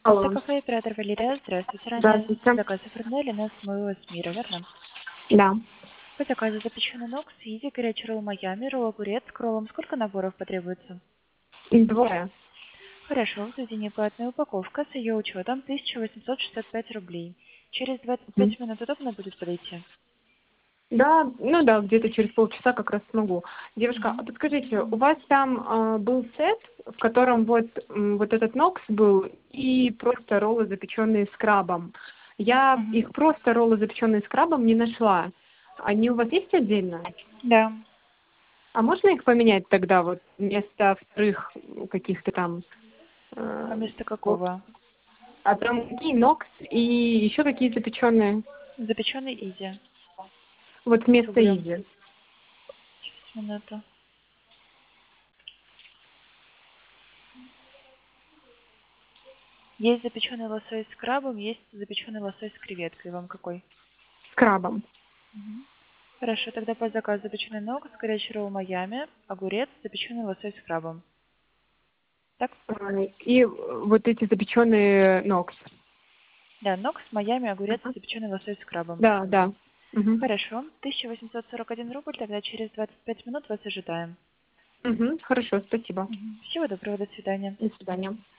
Алло. Кафе оператор Валерия, здравствуйте. Ранее Здравствуйте. заказ оформляли на смыло с мира, верно? Да. По заказу запеченный ног, изи, горячий ролл Майами, ролл огурец с кроллом. Сколько наборов потребуется? Двое. Хорошо, в заведении платная упаковка с ее учетом 1865 рублей. Через Мгм. 25 минут удобно будет подойти? Да, ну да, где-то через полчаса как раз смогу. Девушка, а Мгм. подскажите, у вас там был сет, в котором вот, вот этот нокс был и просто роллы, запеченные с крабом. Я Мгм. их просто роллы, запеченные с крабом, не нашла. Они у вас есть отдельно? Да. А можно их поменять тогда вот вместо вторых каких-то там? А э, вместо вот. какого? А там какие нокс и еще какие запеченные? Запеченный изи Вот с вместо углем. изи. Сейчас, минуту. Есть запеченный лосось с крабом, есть запеченный лосось с креветкой. Вам какой? С крабом. Мгм. Хорошо, тогда по заказу запеченный ног с горячий ролл Майами, огурец, запеченный лосось с крабом. Так? И вот эти запеченные нокс. Да, ног с Майами, огурец, Ага. запеченный лосось с крабом. Да, да. Мгм. Хорошо, 1841 рубль, тогда через 25 минут вас ожидаем. Мгм. Хорошо, спасибо. Мгм. Всего доброго, до свидания. До свидания.